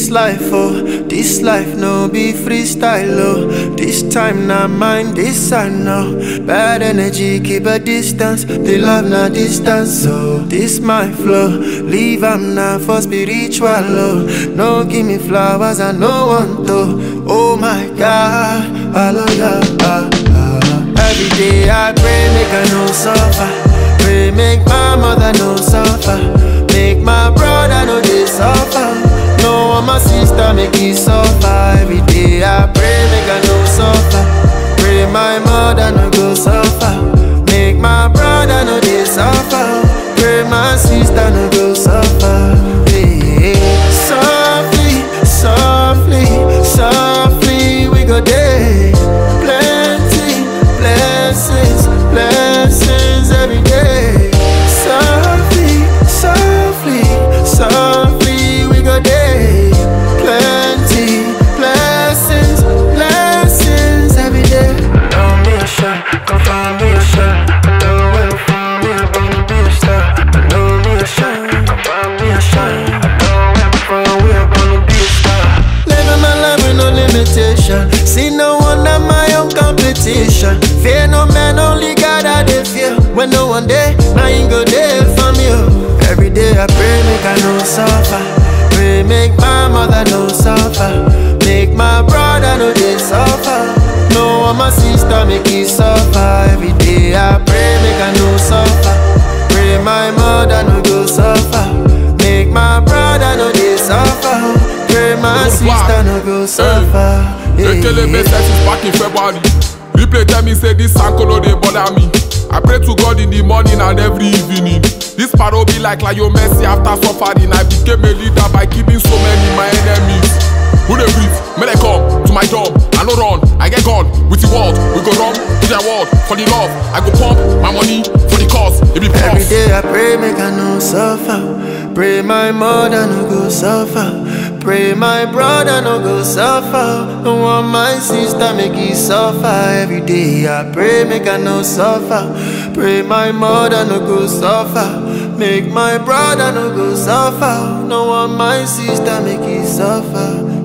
This life no be freestyle, oh. This time not mine, this I know. Bad energy, keep a distance. The love not distance, so this my flow. Leave am now for spiritual, oh. No give me flowers, I no want to. Oh my God, hallelujah. Every day I pray, make I no suffer. Pray, make my mother no suffer. Make my brother no they suffer. No one my sister make it suffer. Every day I pray, make I no suffer. Pray my mother no go suffer. Make my brother no they suffer. Pray my sister no go suffer. Hey, softly, softly, softly we go there. Plenty blessings, blessings every day. Softly, softly, softly we go there. Plenty blessings, blessings every day. Don't be a shot, come find me a shot. I know where to find me, I'm gonna be a star. I know me a shot, come find me a shot. I know where to find me, I'm gonna be a star. Living my life with no limitation. See no one at my own competition. Fear no man, only God I dey fear. When no one day, I ain't go there for me. Every day I pray, make I no suffer. Pray, make my mother no suffer. Make my brother no they suffer. No one my sister make it suffer. Every day I pray, make I no suffer. Pray my mother no go suffer. Make my brother no they suffer. Pray my sister no go suffer. Ekelebe set is back in February. Replay tell me say this Sankolo dey bother me. I pray to God in the morning and every evening. This paro be like Lionel Messi after suffering. I became a leader by keeping so many my enemies. Who they breathe? May they come to my job. I no run, I get gone with the world. We go run to their world for the love. I go pump my money for the cause. It be every day I pray, make I no suffer. Pray my mother no go suffer. Pray my brother no go suffer. No want my sister make it suffer. Every day I pray, make I no suffer. Pray my mother no go suffer. Make my brother no go suffer. No want my sister make it suffer.